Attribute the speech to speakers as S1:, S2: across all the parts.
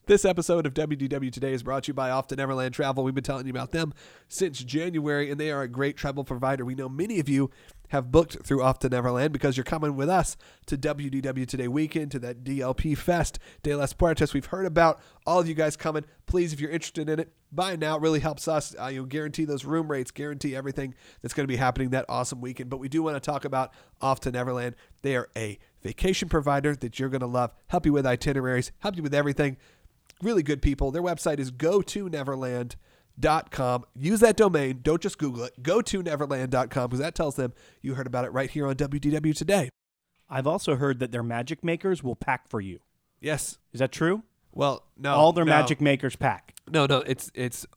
S1: This episode of WDW Today is brought to you by Off to Neverland Travel. We've been telling you about them since January, and they are a great travel provider. We know many of you have booked through Off to Neverland because you're coming with us to WDW Today weekend, to that DLP Fest, De Las Puertas. We've heard about all of you guys coming. Please, if you're interested in it, buy now. It really helps us. Guarantee those room rates, guarantee everything that's going to be happening that awesome weekend. But we do want to talk about Off to Neverland. They are a vacation provider that you're going to love, help you with itineraries, help you with everything. Really good people. Their website is gotoneverland.com. Use that domain. Don't just Google it. Gotoneverland.com, because that tells them you heard about it right here on WDW Today.
S2: I've also heard that their magic makers will pack for you.
S1: Yes.
S2: Is that true?
S1: Well, no.
S2: All their magic makers pack.
S1: No. It's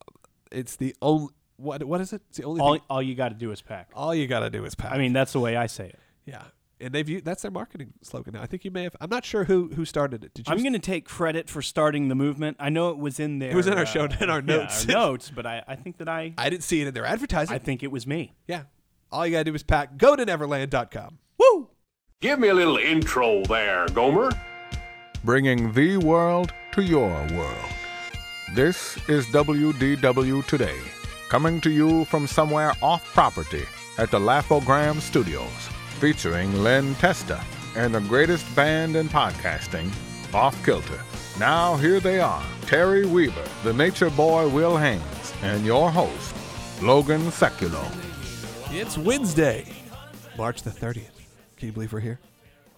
S1: the only. What is it? It's the only.
S2: All you got to do is pack.
S1: All you got to do is pack.
S2: I mean, that's the way I say it.
S1: Yeah. And that's their marketing slogan now. I think you may have. I'm not sure who started it. Did you?
S2: I'm going to take credit for starting the movement. I know it was in there.
S1: It was in our show, in our notes.
S2: Yeah, our notes, but I think that I
S1: didn't see it in their advertising.
S2: I think it was me.
S1: Yeah. All you got to do is pack. Go to Neverland.com.
S2: Woo!
S3: Give me a little intro there, Gomer.
S4: Bringing the world to your world. This is WDW Today, coming to you from somewhere off property at the Laugh-O-Gram Studios, featuring Len Testa and the greatest band in podcasting, Off Kilter. Now here they are, Terry Weaver, the nature boy Will Haynes, and your host, Logan Seculo.
S1: It's Wednesday, March the 30th. Can you believe we're here?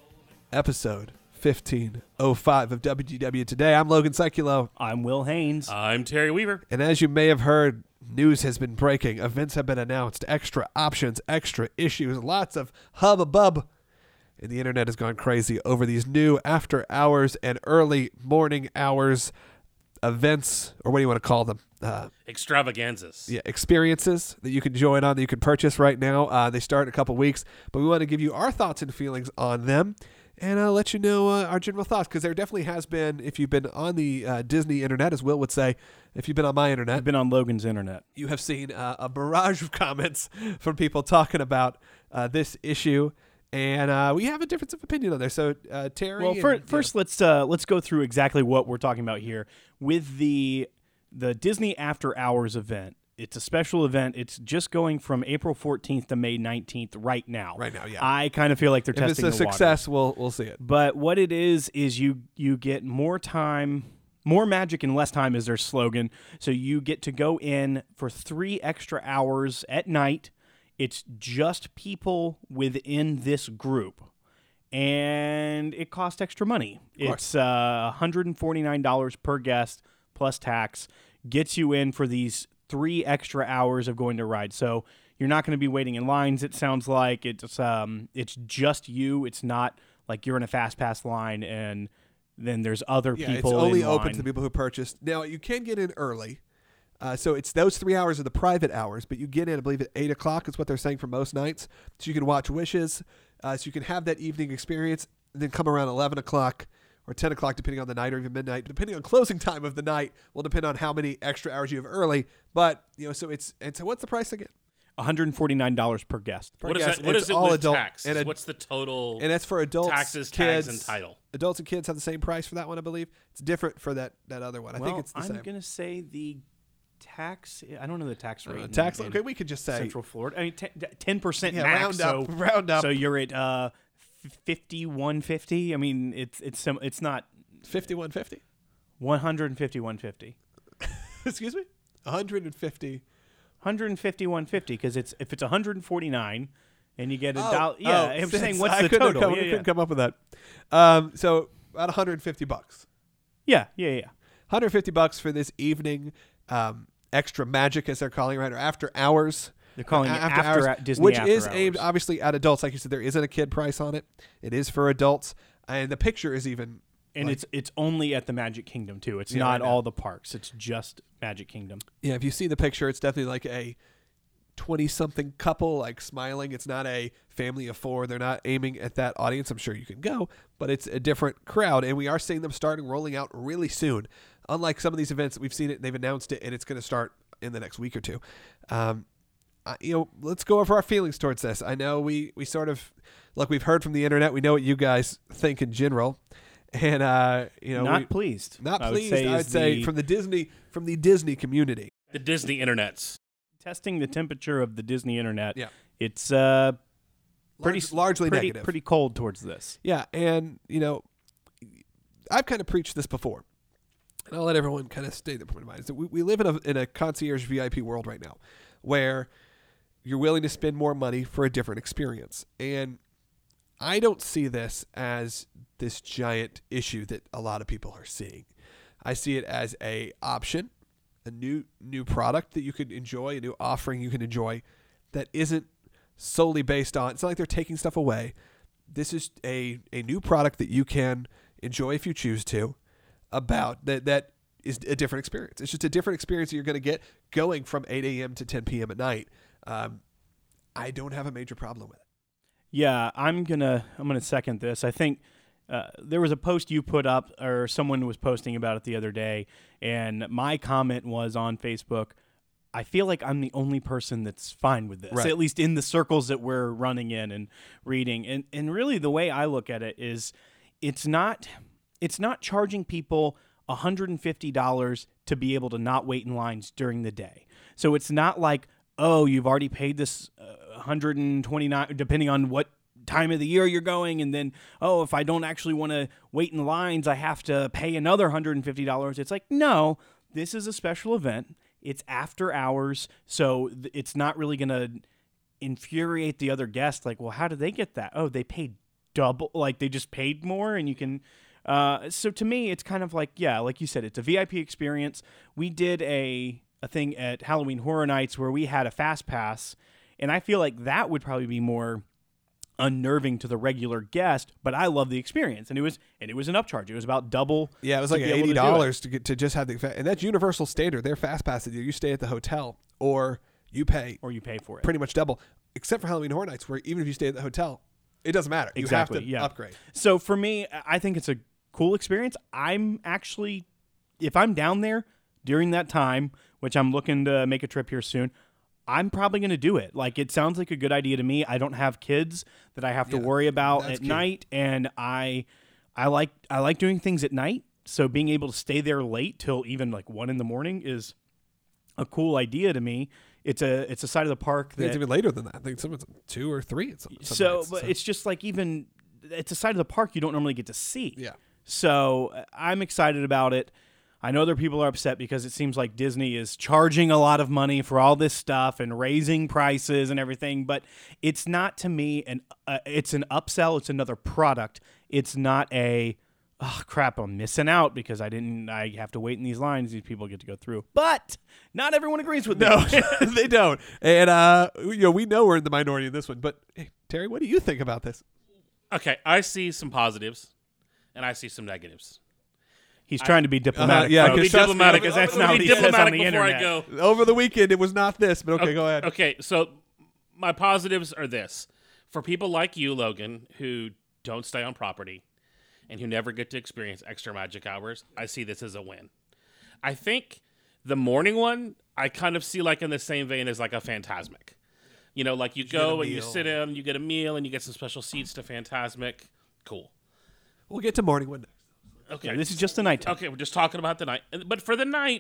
S1: Episode 1505 of WDW Today. I'm Logan Seculo.
S2: I'm Will Haynes.
S5: I'm Terry Weaver.
S1: And as you may have heard, news has been breaking. Events have been announced. Extra options, extra issues, lots of hubbub. And the internet has gone crazy over these new after hours and early morning hours events, or what do you want to call them?
S5: Extravaganzas.
S1: Yeah, experiences that you can join on, that you can purchase right now. They start in a couple weeks, but we want to give you our thoughts and feelings on them. And I'll let you know our general thoughts, because there definitely has been, if you've been on the Disney internet, as Will would say, if you've been on my internet.
S2: I've been on Logan's internet.
S1: You have seen a barrage of comments from people talking about this issue, and we have a difference of opinion on there. So, Terry.
S2: Well, first let's go through exactly what we're talking about here. With the Disney After Hours event, it's a special event. It's just going from April 14th to May 19th right now.
S1: Right now, yeah.
S2: I kind of feel like they're testing the
S1: waters. If it's a success, we'll see it.
S2: But what it is you get more time, more magic in less time is their slogan. So you get to go in for 3 extra hours at night. It's just people within this group. And it costs extra money. It's $149 per guest plus tax. Gets you in for these 3 extra hours of going to ride. So you're not going to be waiting in lines. It sounds like it's just you. It's not like you're in a fast pass line and then there's other people.
S1: It's only
S2: in
S1: open
S2: line.
S1: to the people who purchased. Now you can get in early, so it's those 3 hours are the private hours. But you get in, I believe, at 8 o'clock. Is what they're saying for most nights. So you can watch Wishes. So you can have that evening experience, and then come around 11 o'clock. Or 10 o'clock, depending on the night, or even midnight. Depending on closing time of the night, will depend on how many extra hours you have early. But, so what's the price again?
S2: $149 per guest.
S5: What is it
S1: all
S5: with
S1: adult,
S5: tax? What's the total?
S1: And that's for adults,
S5: taxes,
S1: kids,
S5: tags, and title.
S1: Adults and kids have the same price for that one, I believe. It's different for that other one. I think it's the same.
S2: I'm going to say the tax. I don't know the tax rate.
S1: Tax. Okay, we could just say
S2: Central Florida. I mean, 10%
S1: yeah,
S2: max.
S1: Round up.
S2: So you're at 5150. I mean, it's not
S1: 5150.
S2: 150.
S1: Excuse me. 150.
S2: 150 because if it's 149 and you get a dollar. Yeah, I'm saying what's the total?
S1: I couldn't come up with that. So about $150.
S2: Yeah.
S1: $150 for this evening. Extra magic, as they're calling it, right? Or after hours.
S2: They're calling it after Disney,
S1: which
S2: after
S1: is
S2: hours.
S1: aimed obviously at adults. Like you said, there isn't a kid price on it. It is for adults, and the picture is even.
S2: And it's only at the Magic Kingdom too. It's not all the parks. It's just Magic Kingdom.
S1: Yeah, if you see the picture, it's definitely like a 20-something couple, like smiling. It's not a family of 4. They're not aiming at that audience. I'm sure you can go, but it's a different crowd, and we are seeing them rolling out really soon. Unlike some of these events, we've seen it, they've announced it, and it's going to start in the next week or two. Let's go over our feelings towards this. I know we sort of, like we've heard from the internet, we know what you guys think in general. And
S2: Not pleased.
S1: not
S2: I would
S1: pleased.
S2: say
S1: I'd
S2: is
S1: say
S2: the-
S1: from the Disney community.
S5: The Disney internets.
S2: testing the temperature of the Disney internet.
S1: Yeah.
S2: It's
S1: Largely
S2: pretty,
S1: negative.
S2: pretty cold towards this.
S1: Yeah, and I've kind of preached this before, and I'll let everyone kind of state their point of mind. Is that we live in a concierge VIP world right now, where you're willing to spend more money for a different experience, and I don't see this as this giant issue that a lot of people are seeing. I see it as a option, a new product that you could enjoy, a new offering you can enjoy that isn't solely based on, it's not like they're taking stuff away. This is a new product that you can enjoy if you choose to, about that is a different experience. It's just a different experience that you're going to get going from 8 a.m. to 10 p.m. at night. I don't have a major problem with it.
S2: Yeah, I'm gonna second this. I think there was a post you put up, or someone was posting about it the other day, and my comment was on Facebook, I feel like I'm the only person that's fine with this,
S1: Right.
S2: at least in the circles that we're running in and reading. And really the way I look at it is it's not charging people $150 to be able to not wait in lines during the day. So it's not like, oh, you've already paid this $129, depending on what time of the year you're going, and then, oh, if I don't actually want to wait in lines, I have to pay another $150. It's like, no, this is a special event. It's after hours, so it's not really going to infuriate the other guests. Like, well, how did they get that? Oh, they paid double. Like, they just paid more, and you can... so to me, it's kind of like, yeah, like you said, it's a VIP experience. We did a thing at Halloween Horror Nights where we had a fast pass, and I feel like that would probably be more unnerving to the regular guest, but I love the experience, and it was an upcharge. It was about double.
S1: Yeah, it was
S2: to
S1: like
S2: be able to do
S1: $80 to just have the, and that's universal standard. Their fast pass, you stay at the hotel or you pay
S2: or you pay for it.
S1: pretty much double, except for Halloween Horror Nights, where even if you stay at the hotel, it doesn't matter.
S2: Exactly,
S1: You have to
S2: yeah.
S1: upgrade.
S2: So for me, I think it's a cool experience. I'm actually, if I'm down there during that time, which I'm looking to make a trip here soon, I'm probably going to do it. Like, it sounds like a good idea to me. I don't have kids that I have to worry about
S1: that's
S2: at
S1: cute.
S2: night, and I like doing things at night. So being able to stay there late till even like 1 a.m. is a cool idea to me. It's a side of the park
S1: I think it's
S2: that
S1: even later than that. I think it's 2 or 3 at some nights,
S2: but it's just like, even it's a side of the park you don't normally get to see.
S1: Yeah.
S2: So I'm excited about it. I know other people are upset because it seems like Disney is charging a lot of money for all this stuff and raising prices and everything, but it's not, to me, it's an upsell. It's another product. It's not a, oh crap, I'm missing out because I have to wait in these lines. These people get to go through. But not everyone agrees with me.
S1: No, they don't. And we know we're in the minority in this one. But hey, Terry, what do you think about this?
S5: Okay, I see some positives, and I see some negatives.
S2: He's trying to be diplomatic.
S1: yeah,
S2: folks.
S1: because trust me,
S2: diplomatic, because that's
S5: I'm gonna
S2: not what
S5: be
S2: he says on
S5: diplomatic
S2: the
S5: before
S2: internet.
S5: I go.
S1: Over the weekend, it was not this, but okay, go ahead.
S5: Okay, so my positives are this. For people like you, Logan, who don't stay on property and who never get to experience extra magic hours, I see this as a win. I think the morning one, I kind of see like in the same vein as like a Fantasmic. You know, like you go and you sit in, you get a meal, and you get some special seats to Fantasmic. Cool.
S1: We'll get to morning one next.
S5: Okay.
S2: Yeah, this is just the nighttime.
S5: Okay, we're just talking about the night. But for the night,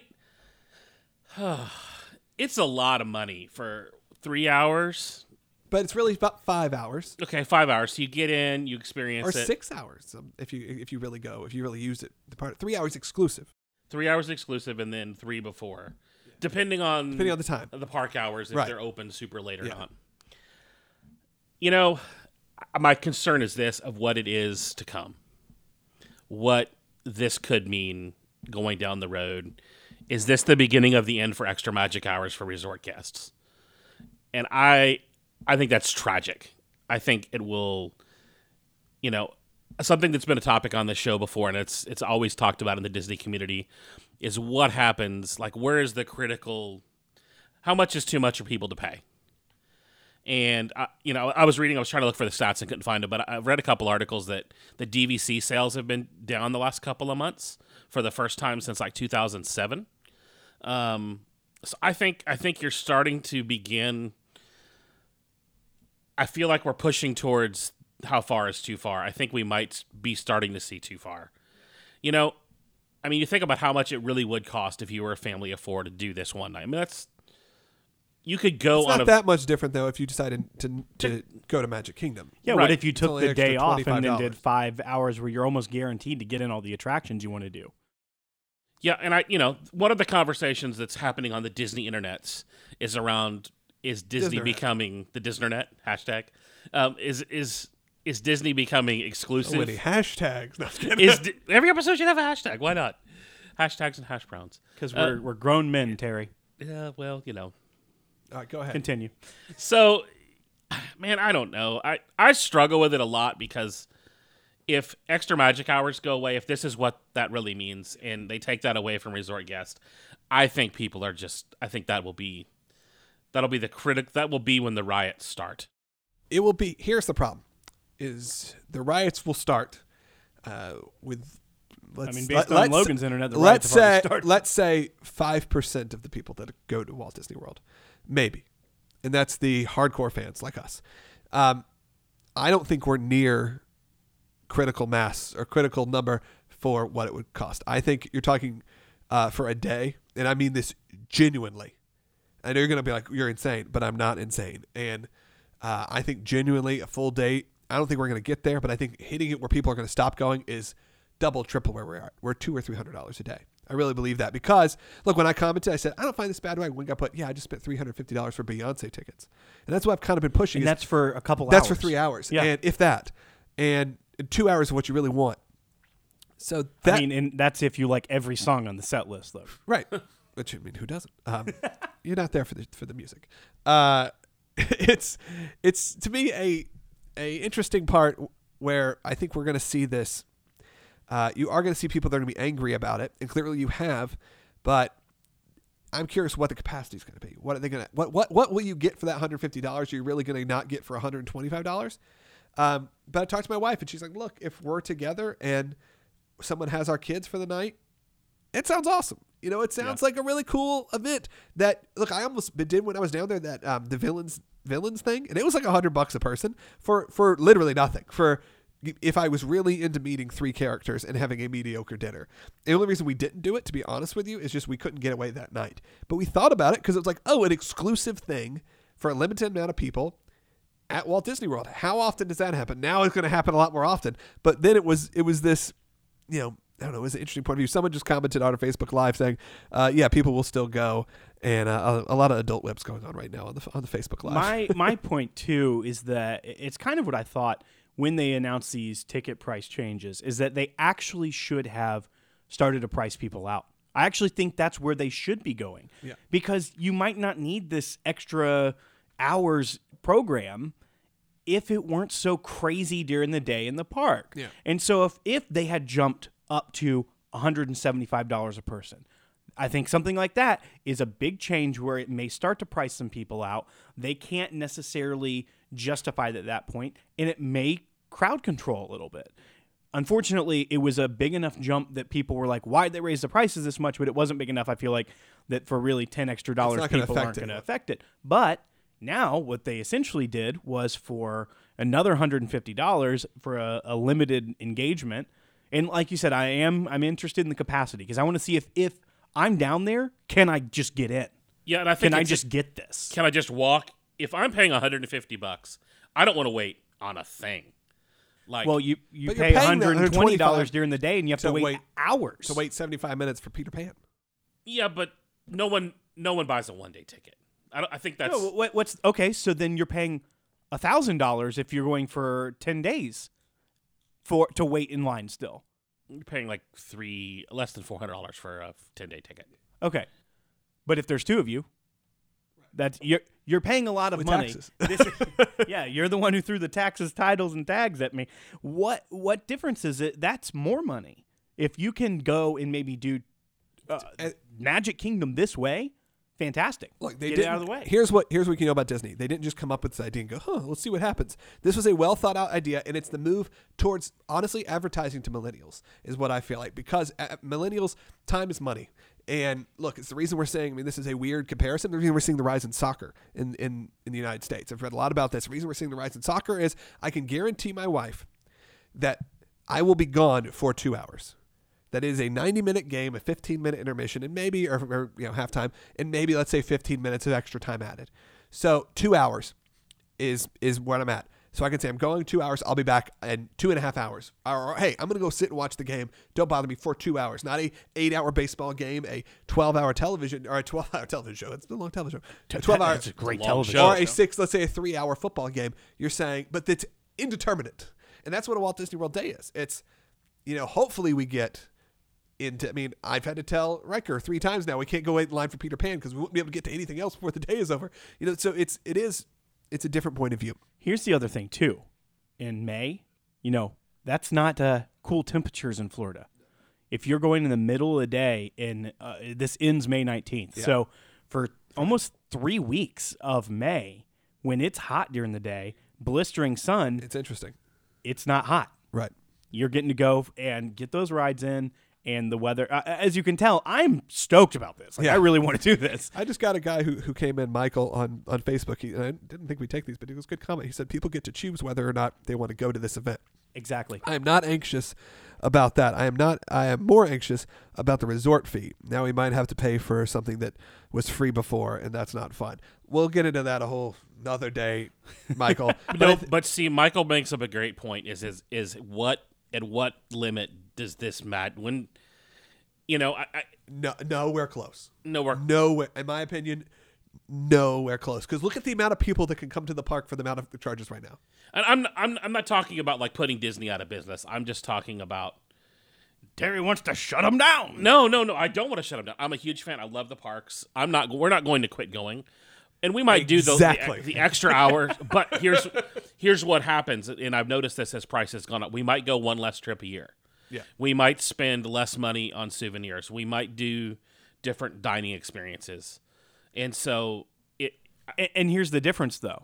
S5: it's a lot of money for 3 hours.
S1: But it's really about 5 hours.
S5: Okay, 5 hours. So you get in, you experience
S1: Or
S5: it.
S1: 6 hours if you really go, if you really use it. 3 hours exclusive.
S5: 3 hours exclusive and then 3 before. Depending on
S1: the time.
S5: The park hours, if
S1: Right.
S5: they're open super late or
S1: Yeah.
S5: not. You know, my concern is this, of what it is to come. What this could mean going down the road. Is this the beginning of the end for extra magic hours for resort guests? And I think that's tragic. I think it will, something that's been a topic on this show before, and it's always talked about in the Disney community, is what happens, like where is the critical, how much is too much for people to pay? And, I was trying to look for the stats and couldn't find them, but I've read a couple articles that the DVC sales have been down the last couple of months for the first time since like 2007. So I think you're starting to begin, I feel like we're pushing towards how far is too far. I think we might be starting to see too far. You know, I mean, you think about how much it really would cost if you were a family of 4 to do this one night. I mean, you could go
S1: It's
S5: on
S1: not that much different though if you decided to go to Magic Kingdom.
S2: Yeah,
S5: Right.
S2: what if you
S1: It's
S2: took
S1: only
S2: the
S1: extra
S2: day off and then
S1: $25.
S2: did 5 hours where you're almost guaranteed to get in all the attractions you want to do?
S5: Yeah, and one of the conversations that's happening on the Disney internets is around Disney
S1: Disnernet.
S5: becoming the Disnernet hashtag? Is Disney becoming exclusive?
S1: So many hashtags. No, I'm kidding.
S5: Every episode should have a hashtag. Why not? Hashtags and hash browns.
S2: Because we're grown men, Terry.
S5: Yeah, well,
S1: All right, go ahead.
S2: Continue.
S5: So, man, I don't know. I struggle with it a lot because if extra magic hours go away, if this is what that really means, and they take that away from resort guests, I think people are I think that'll be that will be when the riots start.
S1: It will be. Here's the problem: is the riots will start with.
S2: Based on Logan's internet, the riots have already started.
S1: Let's say 5% of the people that go to Walt Disney World, maybe, and that's the hardcore fans like us. I don't think we're near critical mass or critical number for what it would cost. I think you're talking for a day, and I mean this genuinely. I know you're going to be like, you're insane, but I'm not insane. And I think genuinely a full day, I don't think we're going to get there, but I think hitting it where people are going to stop going is double, triple where we are. We're $200 or $300 a day. I really believe that because, look, when I commented, I said, I don't find this bad. When I put, I just spent $350 for Beyonce tickets. And that's what I've kind of been pushing.
S2: And that's for a couple hours.
S1: That's for 3 hours.
S2: Yeah.
S1: And if that. And 2 hours of what you really want. So that.
S2: and that's if you like every song on the set list, though.
S1: Right. Which, I mean, who doesn't? You're not there for the music. It's to me a interesting part where I think we're going to see this. You are going to see people that are going to be angry about it, and clearly you have. But I'm curious what the capacity is going to be. What are they going to? What will you get for that $150? You're really going to not get for $125. But I talked to my wife, and she's like, "Look, if we're together and someone has our kids for the night, it sounds awesome. It sounds like a really cool event. That look, I almost did when I was down there. That the villains thing, and it was like $100 a person for literally nothing. For if I was really into meeting 3 characters and having a mediocre dinner. The only reason we didn't do it, to be honest with you, is just we couldn't get away that night. But we thought about it because it was like, an exclusive thing for a limited amount of people at Walt Disney World. How often does that happen? Now it's going to happen a lot more often. But then it was this, I don't know, it was an interesting point of view. Someone just commented on our Facebook Live saying, people will still go. And a lot of adult whips going on right now on the Facebook Live.
S2: My point, too, is that it's kind of what I thought when they announced these ticket price changes, is that they actually should have started to price people out. I actually think that's where they should be going.
S1: Yeah.
S2: Because you might not need this extra hours program if it weren't so crazy during the day in the park.
S1: Yeah.
S2: And so if they had jumped up to $175 a person, I think something like that is a big change where it may start to price some people out. They can't necessarily justify it at that point, and it may crowd control a little bit. Unfortunately, it was a big enough jump that people were like, why'd they raise the prices this much? But it wasn't big enough, I feel like, that for really $10 extra people aren't going to affect it. But now what they essentially did was for another $150 for a limited engagement. And like you said, I'm interested in the capacity because I want to see if I'm down there, can I just get in?
S5: Yeah, and I think
S2: can I just get this?
S5: Can I just walk? If I'm paying $150, I don't want to wait on a thing.
S2: Well, you
S1: But
S2: pay
S1: you're paying that
S2: $120 during the day, and you have to wait hours.
S1: To wait 75 minutes for Peter Pan.
S5: Yeah, but no one buys a one-day ticket. I think that's
S2: No, what's okay? So then you're paying $1,000 if you're going for 10 days to wait in line still.
S5: you're paying like less than $400 for a 10-day ticket.
S2: Okay, but if there's 2 of you, that's you're paying a lot of
S1: With
S2: money.
S1: taxes.
S2: Yeah, you're the one who threw the taxes, titles, and tags at me. What difference is it? That's more money. If you can go and maybe do Magic Kingdom this way, fantastic.
S1: Look, they
S2: Get
S1: didn't,
S2: it out of the way.
S1: Here's what you know about Disney. They didn't just come up with this idea and go, let's see what happens. This was a well thought out idea, and it's the move towards honestly advertising to millennials is what I feel like, because millennials, time is money. And look, it's the reason we're saying, this is a weird comparison. The reason we're seeing the rise in soccer in the United States. I've read a lot about this. The reason we're seeing the rise in soccer is I can guarantee my wife that I will be gone for 2 hours. that is a 90-minute game, a 15-minute intermission, and maybe or halftime, and maybe let's say 15 minutes of extra time added. So 2 hours is where I'm at. So I can say I'm going 2 hours. I'll be back in 2.5 hours. Or hey, I'm going to go sit and watch the game. Don't bother me for 2 hours. Not a 8-hour baseball game, a 12-hour television or a 12-hour television show. It's a long television show. 12-hour.
S2: It's a great
S5: long
S2: television
S5: show.
S1: Or let's say a 3-hour football game. You're saying, but it's indeterminate, and that's what a Walt Disney World day is. It's hopefully we get into. I mean, I've had to tell Riker 3 times now we can't go wait in line for Peter Pan because we won't be able to get to anything else before the day is over. So it's a different point of view.
S2: Here's the other thing, too. In May, that's not cool temperatures in Florida. If you're going in the middle of the day, and this ends May 19th.
S1: Yeah.
S2: So for almost 3 weeks of May, when it's hot during the day, blistering sun,
S1: It's interesting.
S2: it's not hot.
S1: Right.
S2: You're getting to go and get those rides in. And the weather, as you can tell, I'm stoked about this.
S1: Yeah.
S2: I really want to do this.
S1: I just got a guy who came in, Michael, on Facebook. I didn't think we'd take these, but it was a good comment. He said people get to choose whether or not they want to go to this event.
S2: Exactly.
S1: I am not anxious about that. I am more anxious about the resort fee. Now we might have to pay for something that was free before, and that's not fun. We'll get into that a whole another day, Michael.
S5: But see, Michael makes up a great point. Is what at what limit does this matter? When
S1: nowhere close.
S5: nowhere.
S1: In my opinion, nowhere close. Because look at the amount of people that can come to the park for the amount of the charges right now.
S5: And I'm not talking about like putting Disney out of business. I'm just talking about
S2: Terry wants to shut them down.
S5: no. I don't want to shut them down. I'm a huge fan. I love the parks. We're not going to quit going. And we might do
S1: Exactly.
S5: the extra hours, but here's what happens, and I've noticed this as prices gone up. We might go one less trip a year.
S1: Yeah.
S5: We might spend less money on souvenirs. We might do different dining experiences. And so
S2: And here's the difference, though.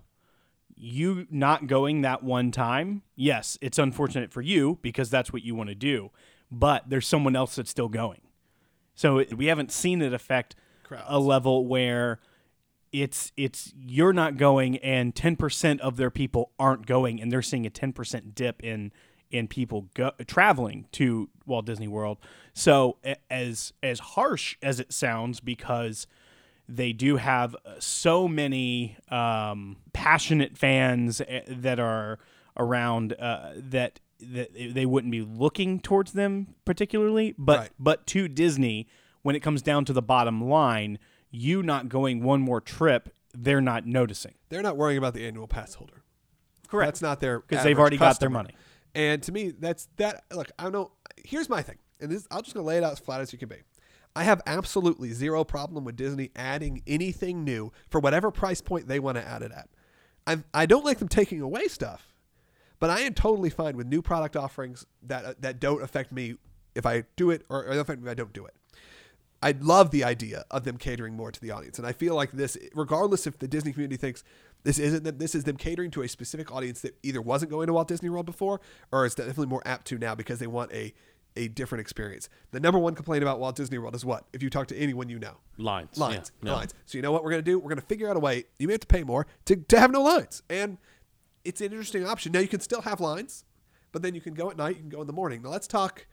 S2: You not going that one time, yes, it's unfortunate for you because that's what you want to do, but there's someone else that's still going. So we haven't seen it affect
S1: Crowds.
S2: a level where it's you're not going and 10% of their people aren't going, and they're seeing a 10% dip in people traveling to Walt Disney World. So as harsh as it sounds, because they do have so many passionate fans that are around that they wouldn't be looking towards them particularly, but to Disney, when it comes down to the bottom line, you not going one more trip, they're not noticing.
S1: They're not worrying about the annual pass holder.
S2: Correct.
S1: That's not their
S2: Because they've
S1: average
S2: already got their
S1: customer.
S2: money.
S1: And to me, that's that. Look, I don't know. Here's my thing, and this I'm just gonna lay it out as flat as you can be. I have absolutely zero problem with Disney adding anything new for whatever price point they want to add it at. I don't like them taking away stuff, but I am totally fine with new product offerings that don't affect me if I do it or affect me if I don't do it. I love the idea of them catering more to the audience, and I feel like this, regardless if the Disney community thinks this isn't them, this is them catering to a specific audience that either wasn't going to Walt Disney World before or is definitely more apt to now because they want a different experience. The number one complaint about Walt Disney World is what? If you talk to anyone you know.
S5: lines.
S1: Lines.
S5: Yeah.
S1: Lines. So you know what we're going to do? We're going to figure out a way. You may have to pay more to have no lines. And it's an interesting option. Now you can still have lines, but then you can go at night, you can go in the morning. Now let's talk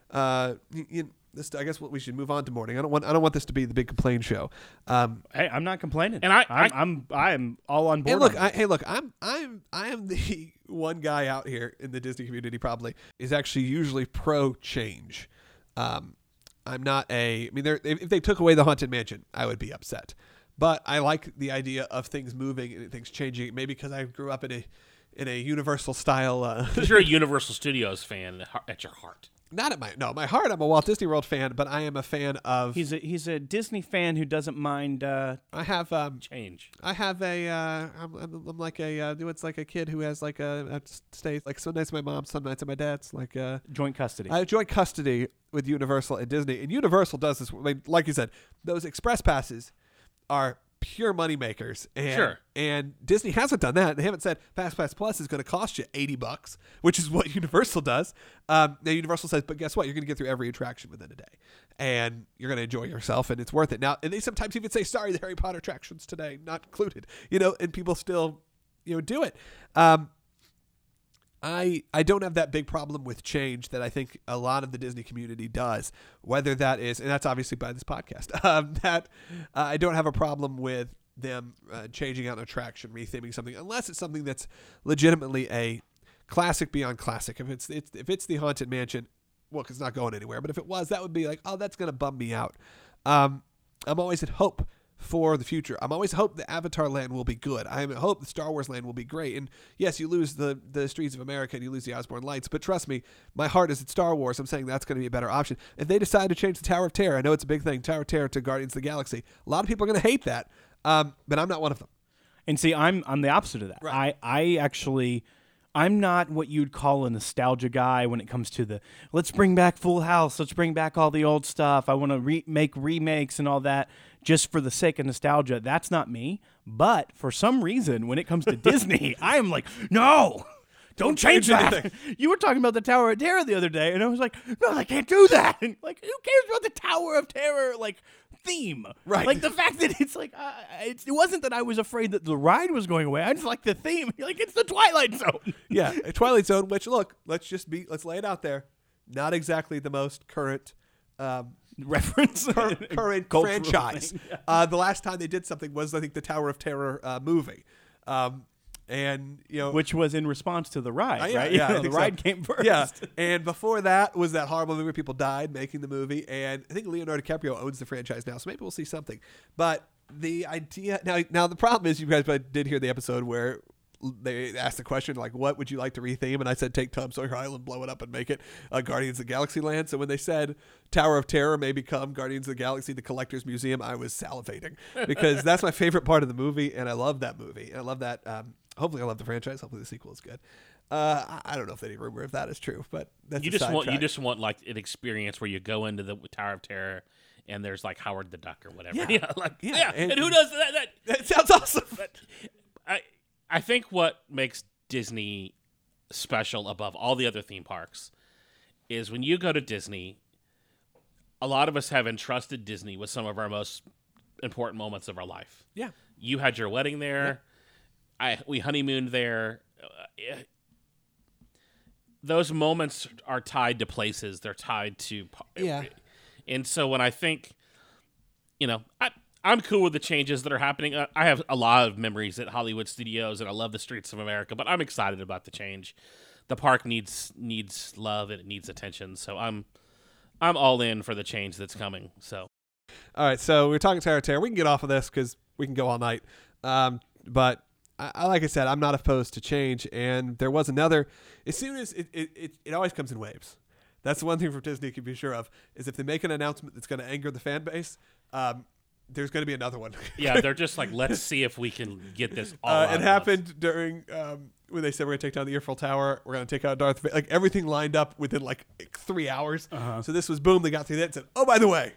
S1: I guess we should move on to morning. I don't want this to be the big complaint show.
S2: Hey, I'm not complaining,
S5: And
S2: I'm all on board.
S1: And look,
S2: on this.
S1: I am the one guy out here in the Disney community probably is actually usually pro change. I'm not if they took away the Haunted Mansion, I would be upset. But I like the idea of things moving and things changing. Maybe because I grew up in a Universal style.
S5: Because you're a Universal Studios fan at your heart.
S1: Not at my heart. I'm a Walt Disney World fan, but I am a fan of.
S2: He's a Disney fan who doesn't mind.
S1: I have
S5: Change.
S1: I have I'm like it's like a kid who has like a stays like some nights at my mom's, some nights at my dad's, like
S2: joint custody.
S1: I have joint custody with Universal and Disney, and Universal does this. Like you said, those express passes are pure money makers, and
S5: Sure.
S1: and Disney hasn't done that. They haven't said Fast Pass Plus is going to cost you $80, which is what Universal does. Now Universal says, but guess what? You're going to get through every attraction within a day, and you're going to enjoy yourself, and it's worth it. Now, and they sometimes even say, sorry, the Harry Potter attractions today not included. And people still do it. I don't have that big problem with change that I think a lot of the Disney community does, whether that is, and that's obviously by this podcast, I don't have a problem with them changing out an attraction, retheming something, unless it's something that's legitimately a classic beyond classic. If it's the Haunted Mansion, well, 'cause it's not going anywhere, but if it was, that would be like, oh, that's going to bum me out. I'm always at hope for the future. I'm always hope the Avatar land will be good. I hope the Star Wars land will be great. And yes, you lose the Streets of America and you lose the Osborne Lights, but trust me, my heart is at Star Wars. I'm saying that's going to be a better option. If they decide to change the Tower of Terror, I know it's a big thing, Tower of Terror to Guardians of the Galaxy. A lot of people are going to hate that, but I'm not one of them.
S2: And see, I'm the opposite of that.
S1: Right.
S2: I'm not what you'd call a nostalgia guy when it comes to the let's bring back Full House, let's bring back all the old stuff. I want to make remakes and all that just for the sake of nostalgia. That's not me. But for some reason, when it comes to Disney, I am like, no, don't change that. You were talking about the Tower of Terror the other day, and I was like, no, I can't do that. And like, who cares about the Tower of Terror? Like, theme,
S1: right?
S2: Like the fact that it's like it wasn't that I was afraid that the ride was going away. I just like the theme. Like it's the Twilight Zone.
S1: Yeah, a Twilight Zone. Which look, let's lay it out there. Not exactly the most current
S2: reference,
S1: current franchise. Yeah. The last time they did something was I think the Tower of Terror movie. And
S2: which was in response to the ride, right?
S1: Yeah,
S2: the ride came first.
S1: Yeah, and before that was that horrible movie where people died making the movie, and I think Leonardo DiCaprio owns the franchise now, so maybe we'll see something. But the idea now the problem is you guys did hear the episode where they asked the question like, "What would you like to retheme?" And I said, "Take Tom Sawyer Island, blow it up, and make it Guardians of the Galaxy land." So when they said Tower of Terror may become Guardians of the Galaxy, the Collector's Museum, I was salivating because that's my favorite part of the movie, and I love that movie, and I love that. Hopefully, I love the franchise. Hopefully, the sequel is good. I don't know if any rumor if that is true, but that's
S5: you just want like an experience where you go into the Tower of Terror and there's like Howard the Duck or whatever.
S1: Yeah,
S5: and who does that?
S1: That sounds awesome.
S5: But I think what makes Disney special above all the other theme parks is when you go to Disney, a lot of us have entrusted Disney with some of our most important moments of our life.
S1: Yeah,
S5: you had your wedding there. Yeah. We honeymooned there. Those moments are tied to places. They're tied to and so when I think, I'm cool with the changes that are happening. I have a lot of memories at Hollywood Studios, and I love the Streets of America. But I'm excited about the change. The park needs love and it needs attention. So I'm all in for the change that's coming. So,
S1: all right. So we're talking Tower of Terror. We can get off of this because we can go all night. But like I said, I'm not opposed to change. And there was another. As soon as it always comes in waves. That's the one thing from Disney you can be sure of is if they make an announcement that's going to anger the fan base. There's going to be another one.
S5: Yeah, they're just like, let's see if we can get this all out.
S1: It happened during when they said we're going to take down the Eiffel Tower, we're going to take out Darth Vader. Like everything lined up within like 3 hours. Uh-huh. So this was boom. They got through that and said, oh, by the way,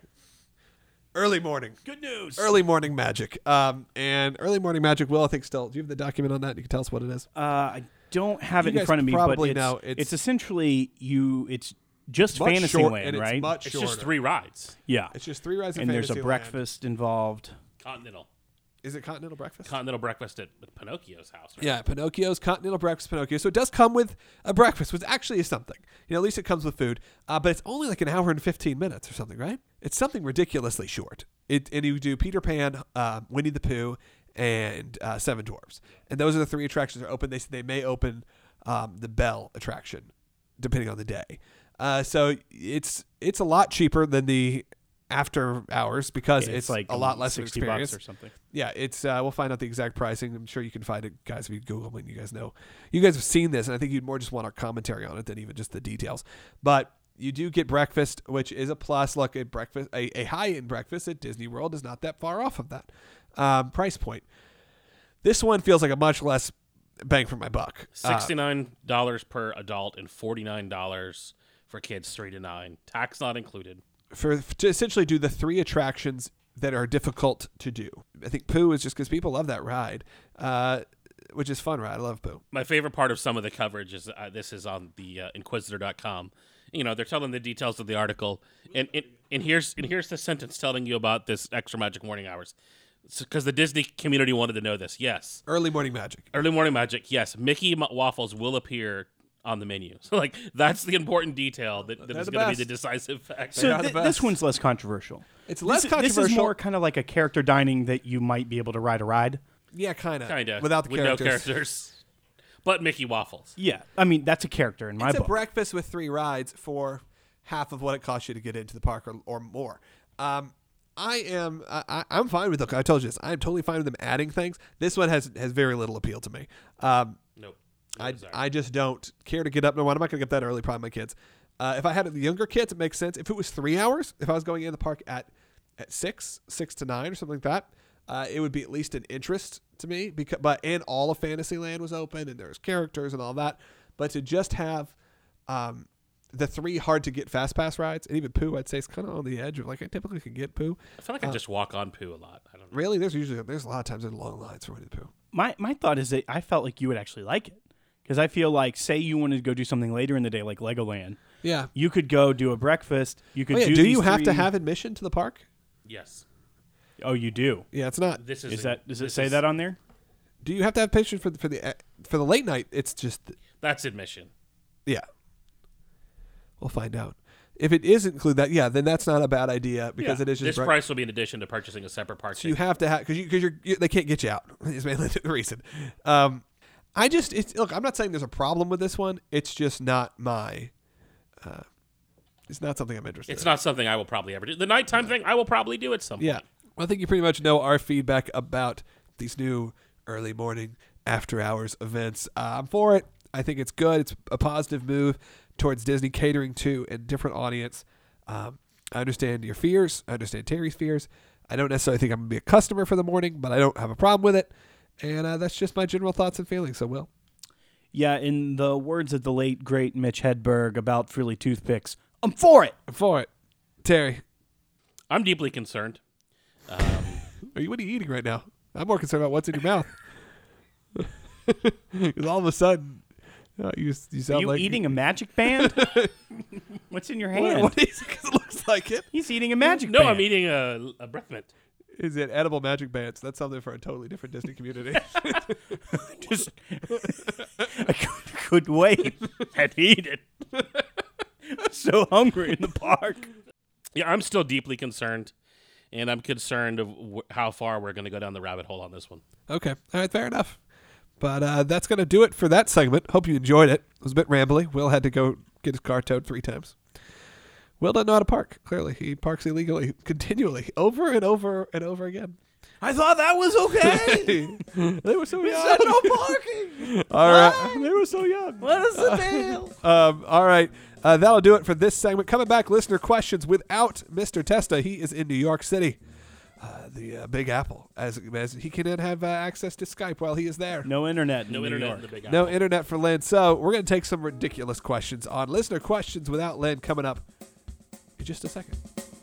S1: early morning.
S2: Good news.
S1: Early morning magic. And early morning magic will, I think, still. Do you have the document on that? You can tell us what it is.
S2: I don't have it in front of me, but it's essentially it's just Fantasyland, right?
S5: It's just 3 rides.
S2: Yeah.
S1: It's just 3 rides in
S2: Fantasyland. And there's a
S1: Fantasyland.
S2: breakfast involved.
S5: Continental.
S1: Is it continental breakfast?
S5: Continental breakfast at Pinocchio's house. Right?
S1: Yeah, Pinocchio's continental breakfast, Pinocchio. So it does come with a breakfast, which actually is something. At least it comes with food. But it's only like an hour and 15 minutes or something, right? It's something ridiculously short. And you do Peter Pan, Winnie the Pooh, and Seven Dwarfs. And those are the 3 attractions that are open. They may open the Belle attraction, depending on the day. So it's a lot cheaper than the after hours because it's like a lot less experience
S2: $60 or something.
S1: Yeah, it's we'll find out the exact pricing. I'm sure you can find it, guys, if you Google it. You guys know, you guys have seen this, and I think you'd more just want our commentary on it than even just the details. But you do get breakfast, which is a plus. Look, a high-end breakfast at Disney World is not that far off of that price point. This one feels like a much less bang for my buck.
S5: $69 per adult and $49 for kids 3 to 9. Tax not included.
S1: To essentially do the 3 attractions that are difficult to do. I think Pooh is just because people love that ride, which is fun ride. I love Pooh.
S5: My favorite part of some of the coverage is this is on the Inquisitor.com. They're telling the details of the article, and here's the sentence telling you about this extra magic morning hours. Because the Disney community wanted to know this. Yes.
S1: Early morning magic.
S5: Early morning magic. Yes. Mickey Waffles will appear on the menu. So like that's the important detail that
S1: They're
S5: is
S1: the
S5: going to be
S1: best.
S5: the decisive factor.
S2: So
S1: are the best.
S2: this one's less controversial.
S1: It's less
S2: This
S1: controversial.
S2: is more kind of like a character dining that you might be able to ride a ride.
S1: Yeah, kind of.
S5: Without
S1: the
S5: with
S1: characters.
S5: no characters. But Mickey waffles.
S2: Yeah, I mean that's a character in my
S1: It's a
S2: book.
S1: breakfast with 3 rides for half of what it costs you to get into the park or more. I'm fine with it. I told you this. I'm totally fine with them adding things. This one has very little appeal to me.
S5: Nope.
S1: I just don't care to get up. No, I'm not going to get that early. Probably my kids. If I had the younger kids, it makes sense. If it was 3 hours, if I was going in the park at 6 to 9 or something like that, it would be at least an interest to me. And all of Fantasyland was open and there's characters and all that. But to just have the 3 hard to get fast pass rides, and even Pooh, I'd say is kind of on the edge of like I typically can get Pooh.
S5: I feel like I just walk on Pooh a lot. I don't know.
S1: Really, there's a lot of times there's long lines for Winnie the Pooh.
S2: My thought is that I felt like you would actually like it because I feel like say you wanted to go do something later in the day like Legoland,
S1: Yeah.
S2: you could go do a breakfast. You could
S1: Oh, yeah.
S2: do.
S1: Do
S2: these
S1: you have to
S2: 3
S1: have admission to the park?
S5: Yes.
S2: Oh, you do.
S1: Yeah, it's not.
S5: This is.
S2: Is that? Does it say that on there?
S1: Do you have to have patron for the late night? It's just
S5: That's admission.
S1: yeah. We'll find out. If it is include that, yeah, then that's not a bad idea because it is just
S5: This price will be in addition to purchasing a separate park
S1: So you
S5: ticket.
S1: have to have because they can't get you out. Is mainly the reason. Look. I'm not saying there's a problem with this one. It's just not my. It's not something I'm interested.
S5: It's
S1: in.
S5: not something I will probably ever do. The nighttime thing I will probably do at some point.
S1: Yeah, I think you pretty much know our feedback about these new early morning after hours events. I'm for it. I think it's good. It's a positive move towards Disney catering to a different audience. I understand your fears. I understand Terry's fears. I don't necessarily think I'm going to be a customer for the morning, but I don't have a problem with it. And that's just my general thoughts and feelings. So, Will.
S2: Yeah, in the words of the late great Mitch Hedberg about Frilly toothpicks, I'm for it.
S1: I'm for it. Terry,
S5: I'm deeply concerned.
S1: what are you eating right now? I'm more concerned about what's in your mouth. Because all of a sudden, you
S2: Are
S1: sound
S2: you
S1: like
S2: eating a magic band? What's in your hand?
S1: What is it? 'Cause it looks like it.
S2: He's eating a magic
S5: No,
S2: band.
S5: I'm eating a breath mint.
S1: Is it edible magic bands? That's something for a totally different Disney community.
S2: Just I couldn't wait. Had to eat it. So hungry in the park.
S5: Yeah, I'm still deeply concerned, and I'm concerned of how far we're going to go down the rabbit hole on this one.
S1: Okay. All right. Fair enough. But that's going to do it for that segment. Hope you enjoyed it. It was a bit rambly. Will had to go get his car towed 3 times. Will doesn't know how to park. Clearly, he parks illegally continually over and over and over again.
S2: I thought that was okay.
S1: They were so young.
S2: said no parking.
S1: All right. They were so young.
S2: What is the deal?
S1: All right. That'll do it for this segment. Coming back, listener questions without Mr. Testa. He is in New York City, the Big Apple, as he can then have access to Skype while he is there.
S2: No internet.
S5: No
S2: New
S5: internet
S2: York.
S5: in the Big Apple.
S1: No internet for Lynn. So we're going to take some ridiculous questions on listener questions without Lynn coming up in just a second.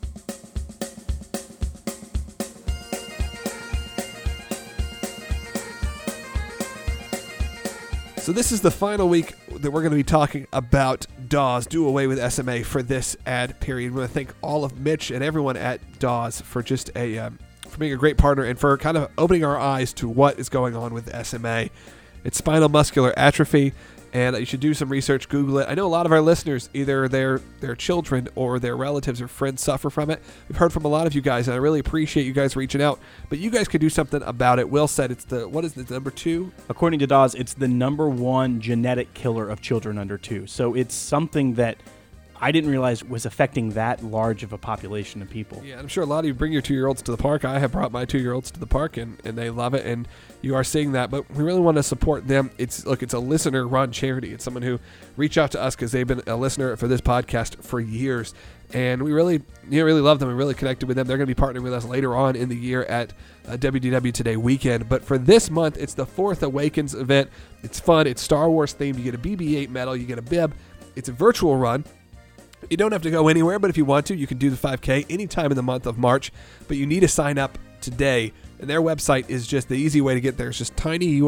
S1: So this is the final week that we're going to be talking about Dawes, Do Away with SMA, for this ad period. We want to thank all of Mitch and everyone at Dawes for just for being a great partner and for kind of opening our eyes to what is going on with SMA. It's spinal muscular atrophy, and you should do some research, Google it. I know a lot of our listeners, either their children or their relatives or friends suffer from it. We've heard from a lot of you guys, and I really appreciate you guys reaching out. But you guys could do something about it. Will said it's what is it, number 2?
S2: According to Dawes, it's the #1 genetic killer of children under 2. So it's something that I didn't realize was affecting that large of a population of people.
S1: Yeah, I'm sure a lot of you bring your 2-year-olds to the park. I have brought my 2-year-olds to the park, and they love it, and you are seeing that. But we really want to support them. It's a listener-run charity. It's someone who reached out to us because they've been a listener for this podcast for years, and we really love them and really connected with them. They're going to be partnering with us later on in the year at WDW Today weekend. But for this month, it's the Force Awakens event. It's fun. It's Star Wars themed. You get a BB-8 medal. You get a bib. It's a virtual run. You don't have to go anywhere, but if you want to, you can do the 5K anytime in the month of March. But you need to sign up today. And their website is just the easy way to get there. It's just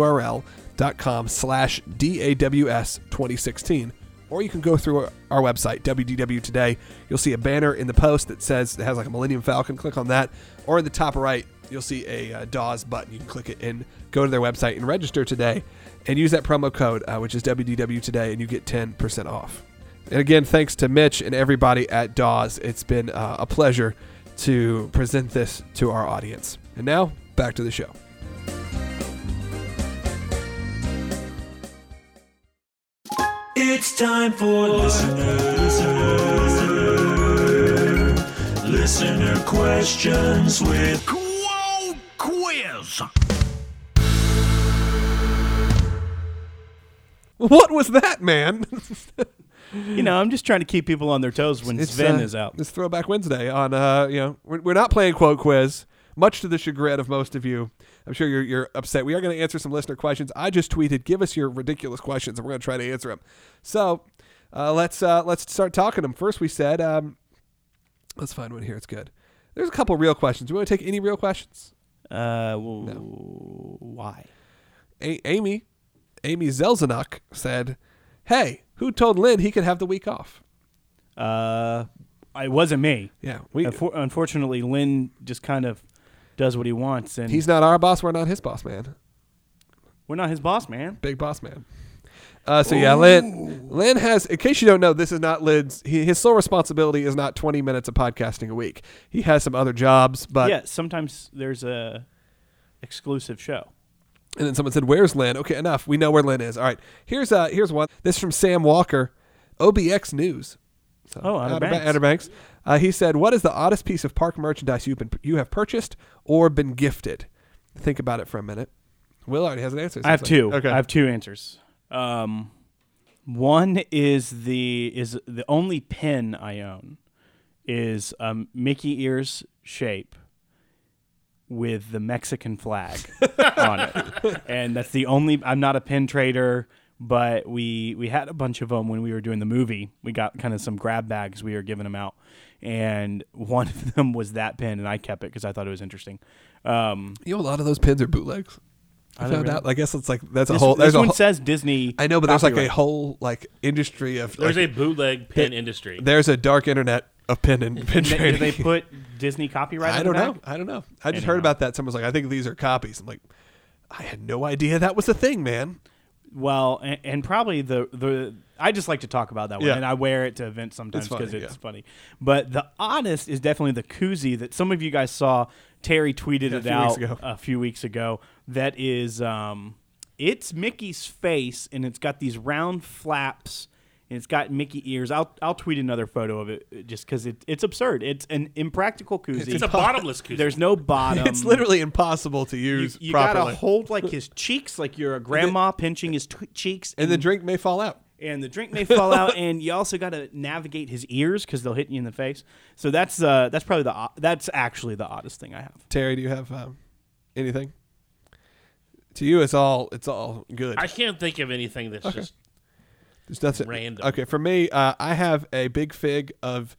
S1: tinyurl.com/DAWS2016. Or you can go through our website, WDW Today. You'll see a banner in the post that has like a Millennium Falcon. Click on that. Or in the top right, you'll see a Dawes button. You can click it and go to their website and register today and use that promo code, which is WDW today, and you get 10% off. And again, thanks to Mitch and everybody at Dawes. It's been a pleasure to present this to our audience. And now, back to the show.
S6: It's time for listener questions with Quote Quiz.
S1: What was that, man?
S2: I'm just trying to keep people on their toes when Sven is out.
S1: It's Throwback Wednesday on, we're not playing Quote Quiz, much to the chagrin of most of you. I'm sure you're upset. We are going to answer some listener questions. I just tweeted, give us your ridiculous questions, and we're going to try to answer them. So let's start talking them. First, we said, let's find one here. It's good. There's a couple real questions. Do you want to take any real questions?
S2: No. Why?
S1: Amy Zelzenuk said, hey, who told Lynn he could have the week off?
S2: It wasn't me.
S1: Yeah.
S2: Unfortunately, Lynn just kind of does what he wants. And
S1: he's not our boss. We're not his boss, man.
S2: We're not his boss, man.
S1: Big boss, man. Lynn has, in case you don't know, this is not Lynn's, his sole responsibility is not 20 minutes of podcasting a week. He has some other jobs, but.
S2: Yeah, sometimes there's a exclusive show.
S1: And then someone said, where's Lynn? Okay, enough. We know where Lynn is. All right. Here's one. This is from Sam Walker, OBX News. So, Outer Banks. He said, what is the oddest piece of park merchandise you have purchased or been gifted? Think about it for a minute. Will already has an answer.
S2: I have two.
S1: Okay.
S2: I have two answers. One is the only pin I own is Mickey ears shape with the Mexican flag on it. And that's the only, I'm not a pin trader, but we had a bunch of them when we were doing the movie. We got kind of some grab bags we were giving them out. And one of them was that pin, and I kept it because I thought it was interesting.
S1: A lot of those pins are bootlegs. I found out. I guess it's like
S2: this one says Disney.
S1: I know, but there's like a whole industry of.
S5: There's a bootleg pin industry.
S1: There's a dark internet of pin trading.
S2: Do they put Disney copyright?
S1: I don't know. I just heard about that. Someone's like, I think these are copies. I'm like, I had no idea that was a thing, man.
S2: Well, and probably the I just like to talk about that one, and I wear it to events sometimes because it's funny. But the oddest is definitely the koozie that some of you guys saw. Terry tweeted it out a few weeks ago. That is, it's Mickey's face, and it's got these round flaps, and it's got Mickey ears. I'll tweet another photo of it just because it's absurd. It's an impractical koozie.
S5: It's a bottomless koozie.
S2: There's no bottom.
S1: It's literally impossible to use
S2: you
S1: properly.
S2: gotta hold like his cheeks, like you're a grandma pinching his cheeks,
S1: and the drink may fall out.
S2: And the drink may fall out, and you also got to navigate his ears because they'll hit you in the face. So that's probably that's actually the oddest thing I have.
S1: Terry, do you have anything? To you, it's all good.
S5: I can't think of anything that's just
S1: nothing
S5: random.
S1: Okay, for me, I have a big fig of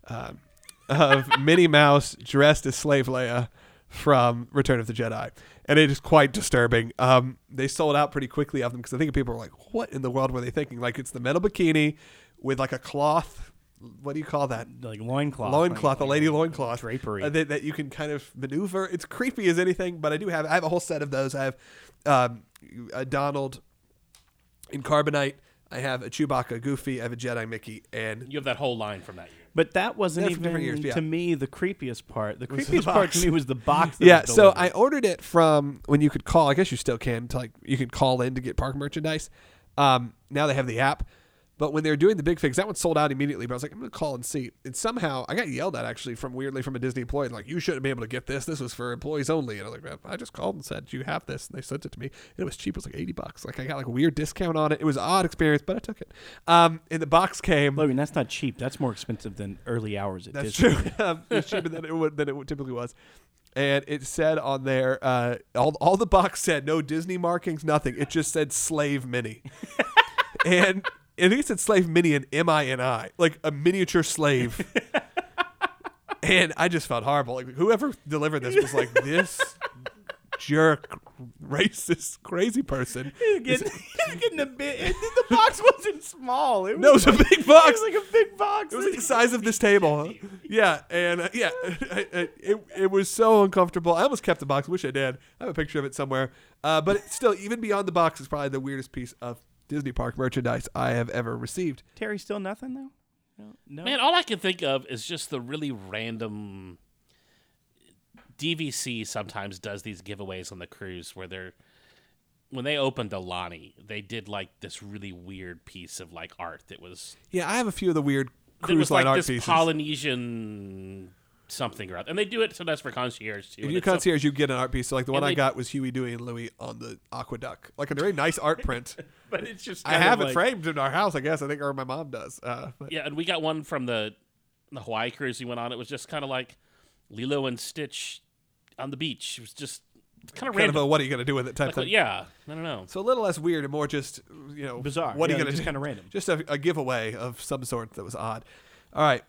S1: Minnie Mouse dressed as Slave Leia from Return of the Jedi. And it is quite disturbing. They sold out pretty quickly of them because I think people were like, what in the world were they thinking? Like, it's the metal bikini with like a cloth. What do you call that?
S2: Like loincloth.
S1: Loincloth, a lady loincloth.
S2: Drapery.
S1: That you can kind of maneuver. It's creepy as anything, but I have a whole set of those. I have a Donald in Carbonite. I have a Chewbacca Goofy. I have a Jedi Mickey. And
S5: you have that whole line from that year.
S2: But that wasn't even, to me, the creepiest part. The creepiest part to me was the box that was
S1: so
S2: delivered.
S1: I ordered it from when you could call. I guess you still can. You could call in to get park merchandise. Now they have the app. But when they were doing the big figs, that one sold out immediately. But I was like, I'm going to call and see. And somehow I got yelled at, actually, from a Disney employee. Like, you shouldn't be able to get this. This was for employees only. And I was like, I just called and said, you have this. And they sent it to me. And it was cheap. It was like $80. Like, I got like a weird discount on it. It was an odd experience, but I took it. And the box came.
S2: Logan, that's not cheap. That's more expensive than early hours at
S1: Disney.
S2: Disney.
S1: That's true. It's cheaper than it typically was. And it said on there, all the box said, no Disney markings, nothing. It just said Slave Mini. And I think it said Slave Mini and MINI, like a miniature slave. And I just felt horrible. Like, whoever delivered this was like, this jerk, racist, crazy person.
S2: He's getting a bit. The box wasn't small. It was
S1: a big box.
S2: It was like a big box.
S1: It was like the size of this table. Huh? Yeah, and it was so uncomfortable. I almost kept the box. Wish I did. I have a picture of it somewhere. But it's still, even beyond the box, is probably the weirdest piece of Disney park merchandise I have ever received.
S2: Terry, still nothing though. No.
S5: Man, all I can think of is just the really random. DVC sometimes does these giveaways on the cruise where when they opened Alani, they did like this really weird piece of like art that was.
S1: Yeah, I have a few of the weird
S5: It
S1: cruise
S5: was
S1: line
S5: like
S1: art
S5: this
S1: pieces.
S5: Polynesian something or other, and they do it sometimes for concierge too.
S1: If
S5: and
S1: you
S5: it's so-
S1: concierge, you get an art piece. So like the one
S5: And
S1: I
S5: they-
S1: got was Huey, Dewey, and Louie on the aqueduct, like a very nice art print.
S5: but it's just.
S1: I
S5: kind of
S1: have it
S5: like-
S1: framed in our house, I guess. I think, or my mom does. But
S5: Yeah, and we got one from the Hawaii cruise we went on. It was just kind of like Lilo and Stitch on the beach. It was just kind of
S1: kind of
S5: random.
S1: a what are you going to do with it type
S5: Like,
S1: thing.
S5: yeah, I don't know.
S1: So a little less weird and more just,
S2: Bizarre.
S1: What are
S2: Yeah,
S1: you going to
S2: just
S1: do?
S2: kinda random.
S1: Just a giveaway of some sort that was odd. All right.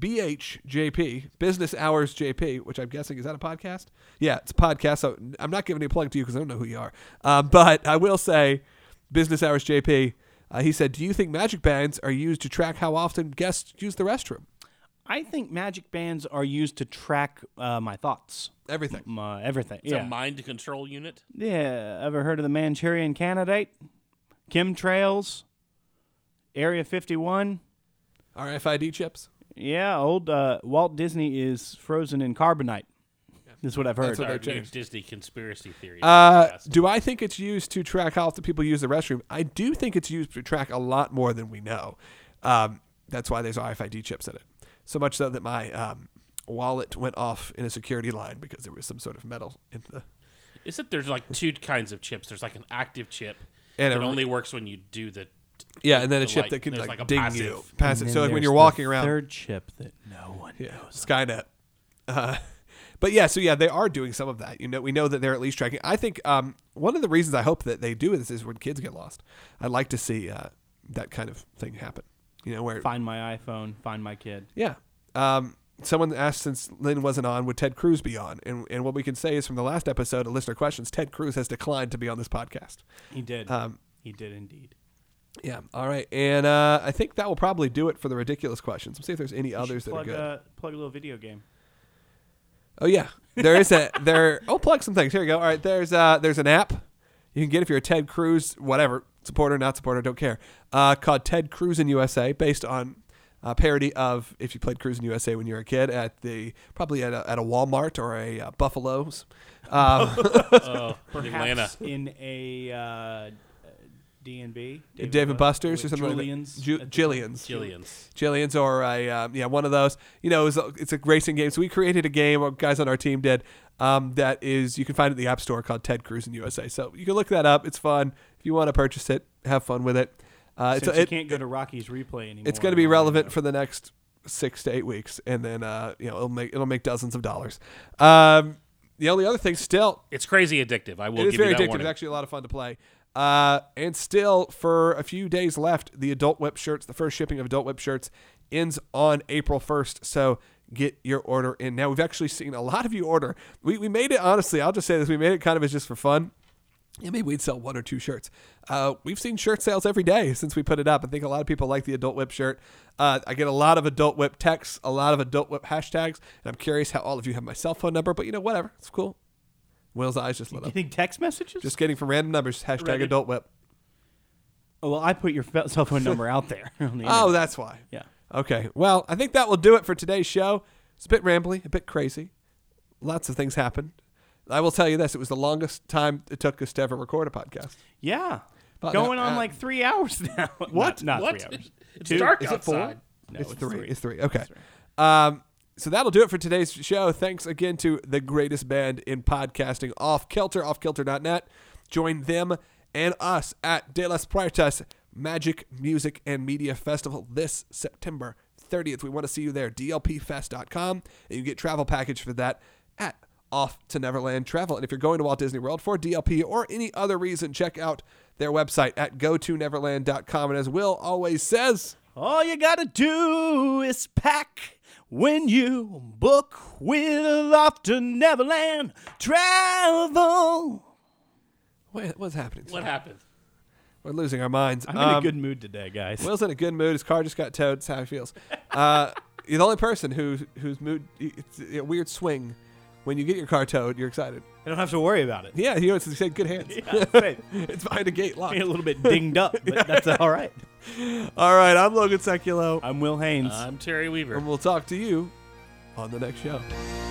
S1: BHJP, Business Hours JP, which I'm guessing, is that a podcast? Yeah, it's a podcast. So I'm not giving a plug to you because I don't know who you are. But I will say, Business Hours JP, he said, do you think magic bands are used to track how often guests use the restroom?
S2: I think magic bands are used to track my thoughts,
S1: Everything.
S2: everything.
S5: It's
S2: yeah.
S5: a mind control unit.
S2: Yeah. Ever heard of the Manchurian Candidate? Chemtrails? Area 51?
S1: RFID chips?
S2: Yeah. Old Walt Disney is frozen in carbonite. That's what I've heard.
S1: That's what
S5: Our
S1: they're
S5: new
S1: changed.
S5: Disney conspiracy theory.
S1: Do I think it's used to track how often people use the restroom? I do think it's used to track a lot more than we know. That's why there's RFID chips in it. So much so that my wallet went off in a security line because there was some sort of metal in the.
S5: Is it there's like two kinds of chips? There's like an active chip
S1: And
S5: that
S1: a-
S5: only works when you do the.
S1: Yeah, and then a
S5: the
S1: chip
S5: light.
S1: that can
S5: There's
S1: like
S5: a
S1: ding
S5: passive.
S1: you. Passive.
S2: And
S1: So
S2: then
S1: like when
S2: there's
S1: you're
S2: the
S1: walking around.
S2: third chip that no one
S1: Yeah,
S2: knows.
S1: Skynet. But yeah, so yeah, they are doing some of that. We know that they're at least tracking. I think one of the reasons I hope that they do this is when kids get lost. I'd like to see that kind of thing happen. Where
S2: Find my iPhone. Find my kid.
S1: yeah. Someone asked, since Lynn wasn't on, would Ted Cruz be on? And what we can say is from the last episode of Listener Questions, Ted Cruz has declined to be on this podcast.
S2: He did. He did indeed.
S1: Yeah. All right. And I think that will probably do it for the ridiculous questions. We'll see if there's any others that are
S2: plug,
S1: good.
S2: plug a little video game.
S1: Oh yeah, there is plug some things. Here we go. All right, there's an app you can get if you're a Ted Cruz whatever supporter, not supporter, don't care. Called Ted Cruz in USA, based on a parody of if you played Cruz in USA when you were a kid probably at a Walmart or a Buffalo's.
S5: Atlanta.
S2: Perhaps in a D&B.
S1: Dave and Buster's or something
S2: Julian's.
S1: like that. Jillian's.
S5: Jillian's.
S1: Or a one of those. It's a racing game. So we created a game, or guys on our team did, that is, you can find it at the App Store, called Ted Cruz in USA. So you can look that up. It's fun. If you want to purchase it, have fun with it.
S2: Since you can't go to Rocky's Replay anymore.
S1: It's going to be relevant for the next 6 to 8 weeks, and then it'll make dozens of dollars. The only other thing, still,
S5: It's crazy addictive. I will
S1: it is
S5: give
S1: very
S5: you that
S1: addictive.
S5: warning.
S1: It's actually a lot of fun to play. And still, for a few days left, the Adult Whip shirts, the first shipping of Adult Whip shirts, ends on April 1st. So get your order in now. We've actually seen a lot of you order. We made it, honestly, I'll just say this, we made it kind of as just for fun. Yeah, maybe we'd sell 1 or 2 shirts. We've seen shirt sales every day since we put it up. I think a lot of people like the Adult Whip shirt. I get a lot of Adult Whip texts, a lot of Adult Whip hashtags, and I'm curious how all of you have my cell phone number, but whatever. It's cool. Will's eyes just lit up.
S2: Getting text messages?
S1: Just getting from random numbers, hashtag
S5: Reddit.
S1: Adult Whip.
S2: Oh, well, I put your cell phone number out there. On the
S1: Oh,
S2: internet.
S1: that's why.
S2: Yeah.
S1: Okay. Well, I think that will do it for today's show. It's a bit rambly, a bit crazy. Lots of things happened. I will tell you this. It was the longest time it took us to ever record a podcast.
S2: Yeah.
S1: But
S2: Going
S1: now-
S2: on like 3 hours now.
S1: What?
S2: Not
S5: What?
S2: 3 hours.
S5: It's
S2: 2?
S5: dark
S1: Is it 4?
S5: outside.
S2: No,
S1: it's 3.
S2: 3.
S1: It's 3. Okay. So that'll do it for today's show. Thanks again to the greatest band in podcasting, Off Kilter, offkilter.net. Join them and us at De Las Puertas Magic Music and Media Festival this September 30th. We want to see you there. DLPfest.com. And you can get travel package for that at Off to Neverland Travel. And if you're going to Walt Disney World for DLP or any other reason, check out their website at gotoneverland.com. And as Will always says,
S2: All you got to do is pack when you book with Off to Neverland Travel.
S1: what's happening?
S5: What happened?
S1: We're losing our minds.
S2: I'm in a good mood today, guys.
S1: Will's in a good mood. His car just got towed. That's how he feels. You're the only person whose mood. It's a weird swing. When you get your car towed, you're excited.
S2: I don't have to worry about it.
S1: Yeah, it's in good hands.
S2: Yeah, right.
S1: It's behind a gate locked.
S2: A little bit dinged up, but that's all right.
S1: All right, I'm Logan Seculo,
S2: I'm Will Haynes.
S5: I'm Terry Weaver.
S1: and we'll talk to you on the next show.